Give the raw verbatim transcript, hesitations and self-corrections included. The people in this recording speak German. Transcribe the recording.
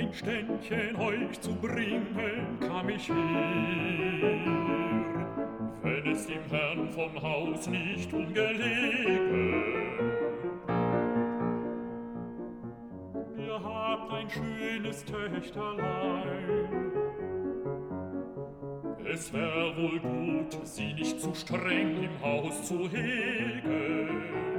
ein Ständchen euch zu bringen, kam ich her. Wenn es dem Herrn vom Haus nicht ungelegen, ihr habt ein schönes Töchterlein. Es wär wohl gut, sie nicht zu streng im Haus zu hegen.